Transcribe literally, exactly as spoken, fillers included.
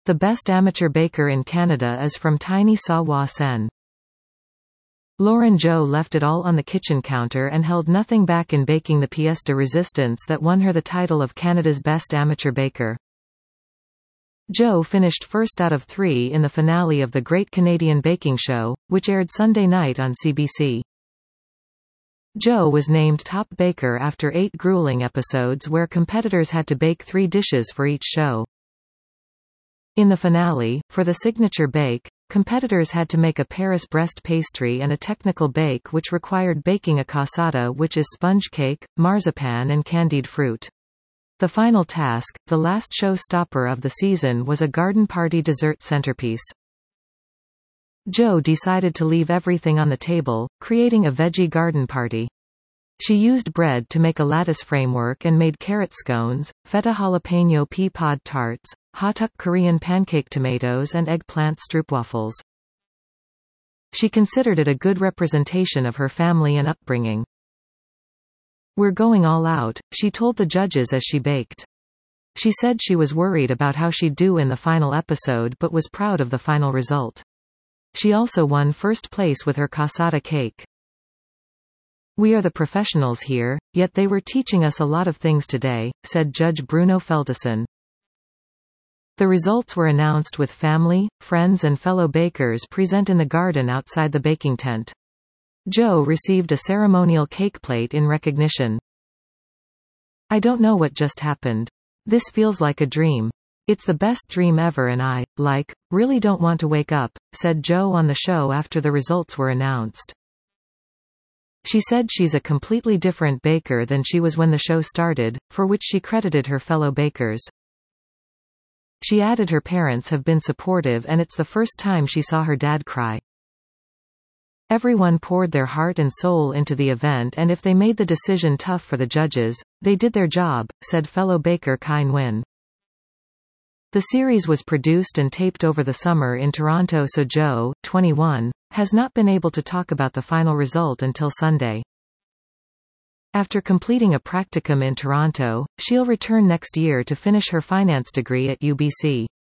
The best amateur baker in Canada is from Tiny Sa Wa Sen. Lauren Zhou left it all on the kitchen counter and held nothing back in baking the pièce de résistance that won her the title of Canada's best amateur baker. Zhou finished first out of three in the finale of the Great Canadian Baking Show, which aired Sunday night on C B C. Zhou was named top baker after eight grueling episodes where competitors had to bake three dishes for each show. In the finale, for the signature bake, competitors had to make a Paris Brest pastry and a technical bake which required baking a cassata, which is sponge cake, marzipan and candied fruit. The final task, the last showstopper of the season, was a garden party dessert centerpiece. Zhou decided to leave everything on the table, creating a veggie garden party. She used bread to make a lattice framework and made carrot scones, feta jalapeno pea pod tarts, hotteok Korean pancake tomatoes and eggplant stroopwafels. She considered it a good representation of her family and upbringing. "We're going all out," she told the judges as she baked. She said she was worried about how she'd do in the final episode but was proud of the final result. She also won first place with her cassata cake. "We are the professionals here, yet they were teaching us a lot of things today," said Judge Bruno Feldesson. The results were announced with family, friends and fellow bakers present in the garden outside the baking tent. Zhou received a ceremonial cake plate in recognition. "I don't know what just happened. This feels like a dream. It's the best dream ever and I, like, really don't want to wake up," said Zhou on the show after the results were announced. She said she's a completely different baker than she was when the show started, for which she credited her fellow bakers. She added her parents have been supportive and it's the first time she saw her dad cry. "Everyone poured their heart and soul into the event and if they made the decision tough for the judges, they did their job," said fellow baker Kai Nguyen. The series was produced and taped over the summer in Toronto, so Zhou, twenty-one, has not been able to talk about the final result until Sunday. After completing a practicum in Toronto, she'll return next year to finish her finance degree at U B C.